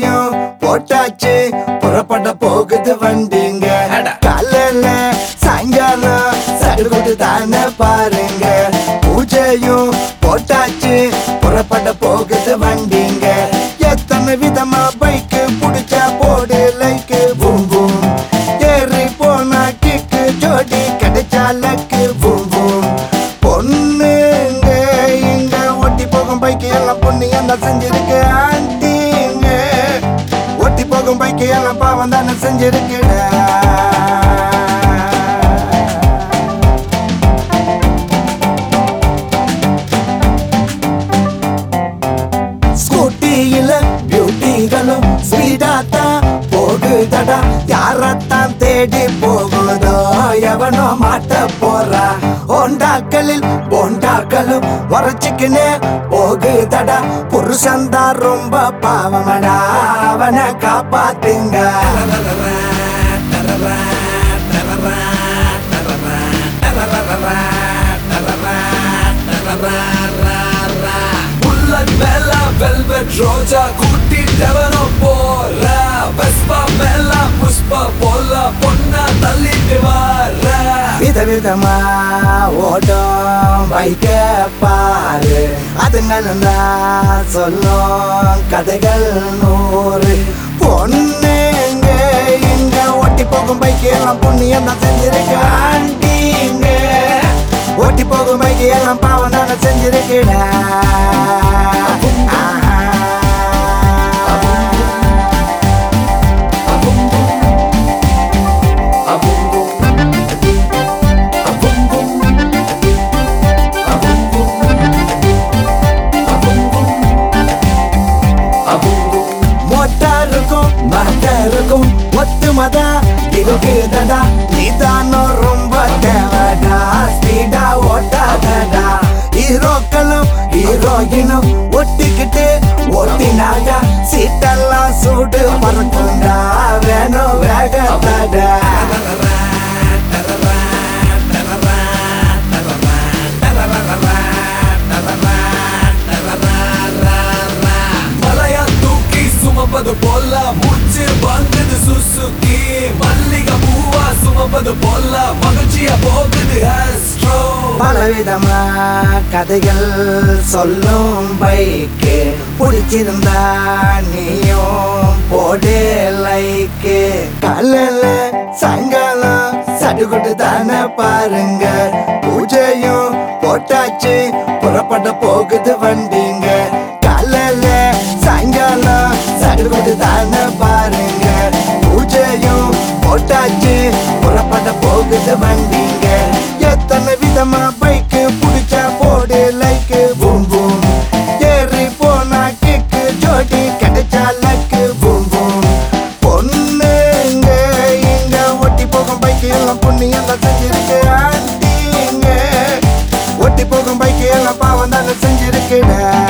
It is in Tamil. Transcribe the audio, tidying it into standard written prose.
பூஜையும் போட்டாச்சு புறப்பட போகுது வண்டிங்க காலையில சாயங்காலம் சடுகுடு தானே பாருங்க பூஜையும் போட்டாச்சு புறப்பட போகுது வண்டிங்க எத்தனை விதமா பைக்கு புடிச்சா போடு லைக்கு பூம் பூம் ஏறி போனா கிக்கு ஜோடி கிடைச்சா லக்கு பூம் பூம் பொண்ணுங்க இங்க ஓட்டி போகும் பைக்கு எல்லாம் பொண்ணு என்ன செஞ்சிருக்கு ஆண்டிங்க ஓட்டி போகும் பைக்கு எல்லாம் பாவம் தானே செஞ்சிருக்குடா பியூட்டிகளும் ஸ்வீடாத்தான் போகுதடா யாரத்தான் தேடி போகுதோ எவனோ மாட்ட போறா ஓண்டாக்களில் போண்டாக்களும் உரைச்சிக்கினே போகுதடா புருஷந்தா ரொம்ப பாவமடா அவனை காப்பாத்துங்க வெல்வெட் ரோஜா கூட்டிட்டவனோ போற வெஸ்பா மேல புஷ்பா போல பொண்ணா தள்ளிட்டு வர விதவிதமா ஓடும் பைக்க பாரு அதுங்களும் தான் சொல்லும் கதைகள் 100 பொண்ணுங்க இங்க ஓட்டி போகும் பைக்கு எல்லாம் பொண்ணு என்ன செஞ்சிருக்க ஆண்டிங்க ஓட்டி போகும் பைக்கு எல்லாம் பாவம் தானே செஞ்சிருக்கடா மகருக்கும் ஒத்துமதா இருக்குதடா நீதானோ ரொம்ப தேவடா ஸ்பீடா ஓட்டாதடா ஹீரோக்களும் ஹீரோயினும் ஒட்டிக்கிட்டு ஓட்டினாங்க சீட்டெல்லாம் சூடு பறக்குண்டா வேணும் வேகத்தடா சுமப்பது போல மூச்சு வந்தது சுசுகி மல்லிகை பூவா சுமப்பது போல மகிழ்ச்சியா போகுது ஆஸ்ட்ரோ பலவிதமா கதைகள் சொல்லும் பைக்கு பிடிச்சிருந்தா நீயும் போடு லைக்கு காலையில சாயங்காலம் சடுகுடு தானே பாருங்க பூஜையும் போட்டாச்சு புறப்பட போகுது வண்டிங்க காலையில சாயங்காலம் சடுகுடு தானே பாருங்க பூஜையும் போட்டாச்சு புறப்பட போகுது வண்டிங்க எத்தனை விதமா பைக்கு புடிச்சா போடு லைக்கு பூம் பூம் ஏறி போனா கிக்கு ஜோடி கிடைச்சா லக்கு பூம் பூம் பொண்ணுங்க இங்க ஓட்டி போகும் பைக்கு எல்லாம் பொண்ணு என்ன செஞ்சிருக்கு ஆண்டிங்க ஓட்டி போகும் பைக்கு எல்லாம் பாவம் தானே செஞ்சிருக்குடா